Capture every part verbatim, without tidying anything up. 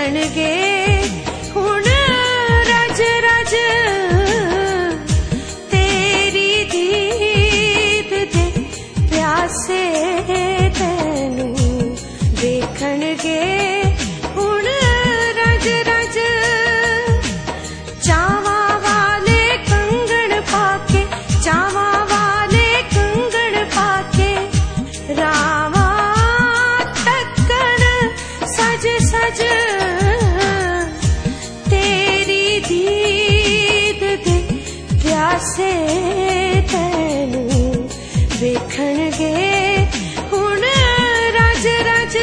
देखणगे हुण रज रज तेरी दीद दे प्यासे तैनू देखणगे हुण रज रज चावा वाले कंगण पाके चावा वाले कंगण पाके रावा तक्कण सज सज तेरी दीद दे प्यासे तैनू देखणगे हुण रज रज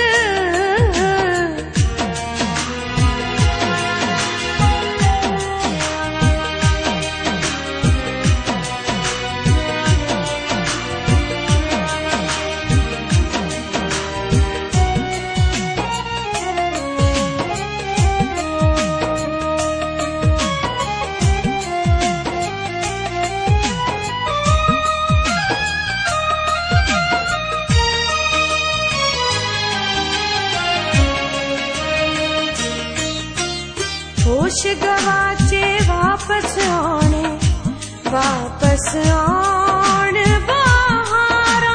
होश गवाचे वापस आने वापस आन बहारा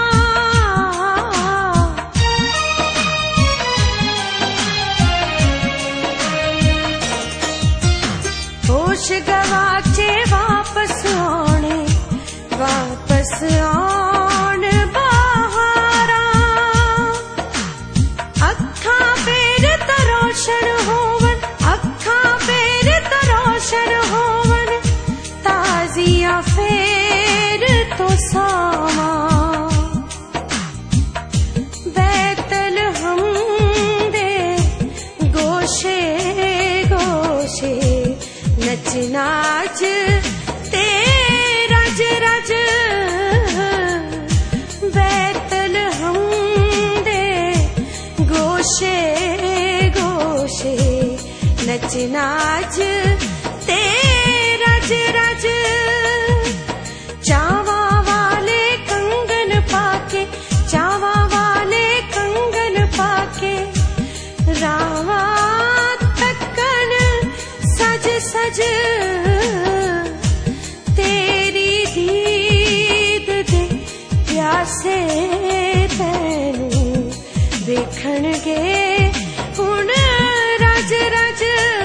होश गवाचे वापस आने वापस आन बहारा अखा पेर तरोशन होवन अखा पेर तरोशन होवन ताजिया फेर तो सामा बैतल हम दे गोशे गोशे नच नाच ते रज रज बैतल हम दे गोशे गोशे नच नाच ते रज रज चावा वाले कंगन पाके चावा वाले कंगन पाके रावा तक्कन सज सज तेरी दीद दे प्यासे तैनू देखणगे हुण रज रज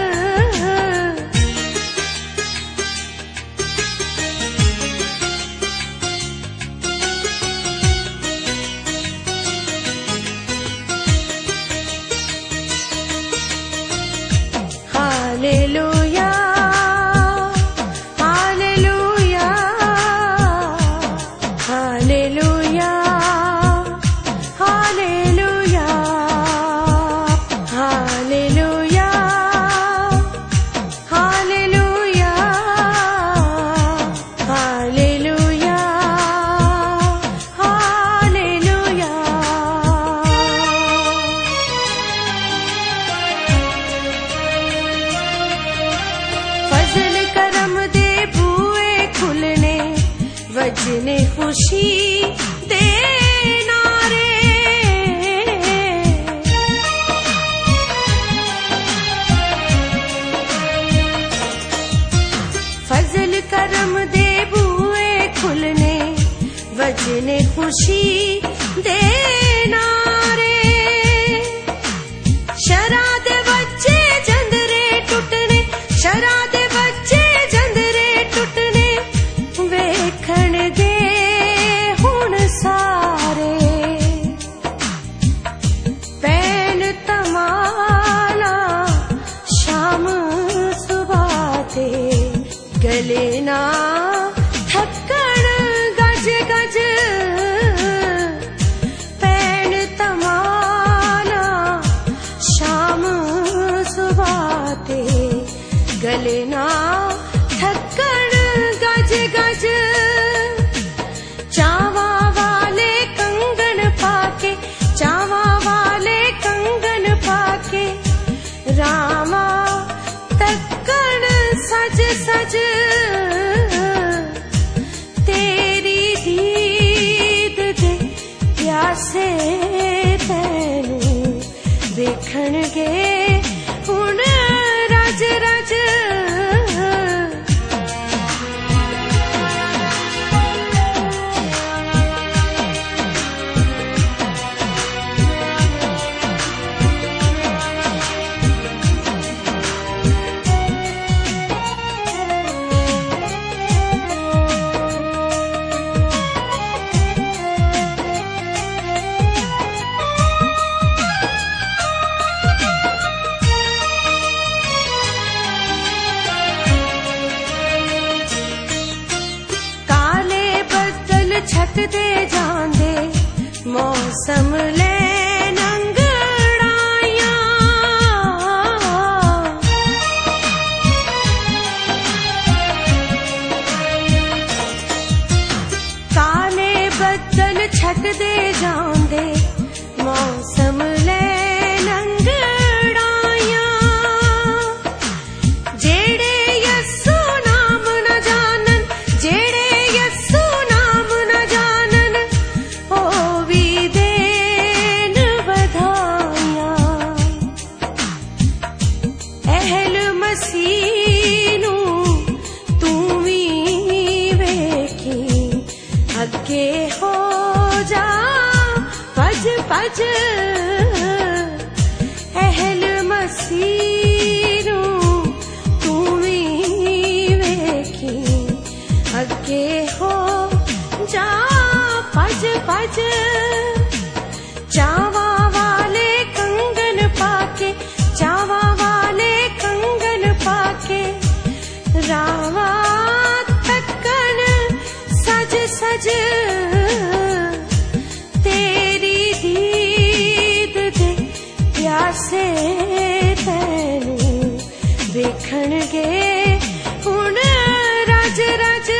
hallelujah hallelujah hallelujah hallelujah hallelujah hallelujah hallelujah hallelujah फजल करम दे बुए खुलने वजने खुशी दे नारे फजल करम दे बुए खुलने वजने खुशी दे नारे शरा दे बच्चे जंदरे टुटने शरा दे बच्चे जंदरे टुटने वेखणगे हुण सारे पैन तमाला शाम सुबह ते गले ना थक्कण गज गज पैन तमाला शाम सुबह ते गले ना थक्कण गज गज चावा वाले कंगन पाके चावा वाले कंगन पाके रामा तक्कण सज सज तेरी दीद दे प्यासे तैनू देखणगे हुण छटदे जांदे मौसम ले नंगड़ाइयां। काले बदल छटदे जांदे मौसम ले अगे हो जा पज पज अहल मसीरू तू भी वेखी अगे हो जा पज पज। चावा वाले कंगन पाके चावा वाले कंगन पाके रावा सज तेरी दीद दे प्यासे तैनू वेखण गे हुण रज रज।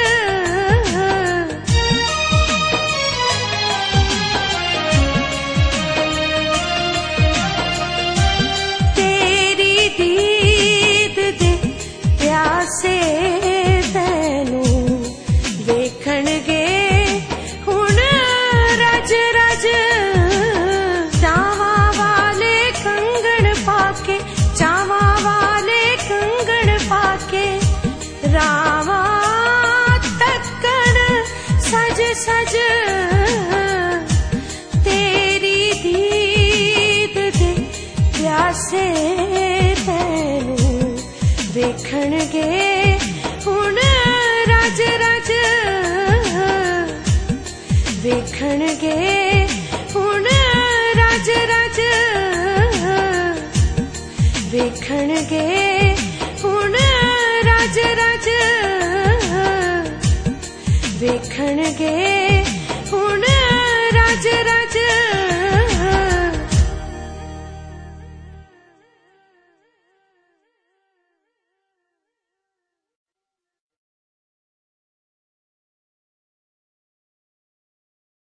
तेरी दीद दे प्यासे तैनू वेखण गे रावा तक्कण सज सज तेरी दीद दे प्यासे तैनू वेखण गे हुण रज रज। वेखण गे हुण रज रज। वेखण गे हुण रज रज। वेखण गे